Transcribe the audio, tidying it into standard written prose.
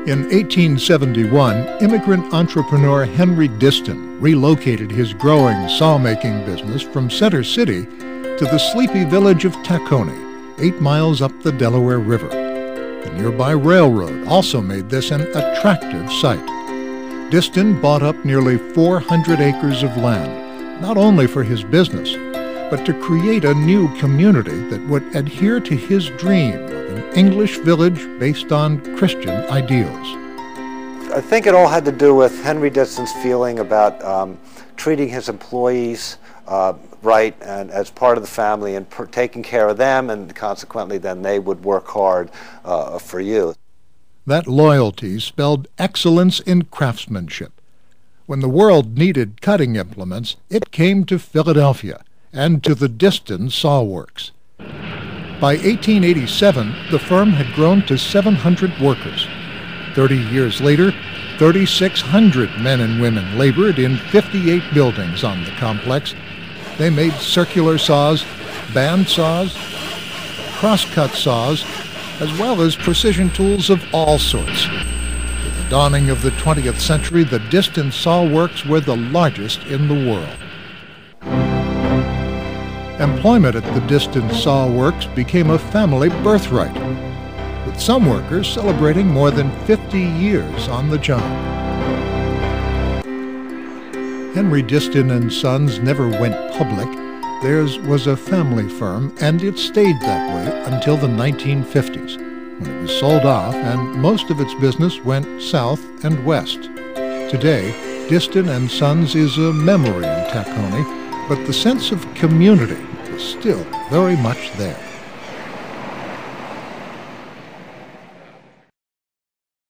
In 1871, immigrant entrepreneur Henry Diston relocated his growing saw-making business from Center City to the sleepy village of Tacony, 8 miles up the Delaware River. The nearby railroad also made this an attractive site. Diston bought up nearly 400 acres of land, not only for his business, but to create a new community that would adhere to his dream of an English village based on Christian ideals. I think it all had to do with Henry Diston's feeling about treating his employees right and as part of the family and taking care of them, and consequently then they would work hard for you. That loyalty spelled excellence in craftsmanship. When the world needed cutting implements, it came to Philadelphia and to the Diston Saw Works. By 1887, the firm had grown to 700 workers. 30 years later, 3,600 men and women labored in 58 buildings on the complex. They made circular saws, band saws, cross-cut saws, as well as precision tools of all sorts. With the dawning of the 20th century, the Diston Saw Works were the largest in the world. Employment at the Diston Saw Works became a family birthright, with some workers celebrating more than 50 years on the job. Henry Diston and Sons never went public. Theirs was a family firm, and it stayed that way until the 1950s, when it was sold off and most of its business went south and west. Today, Diston and Sons is a memory in Tacony, but the sense of community is still very much there.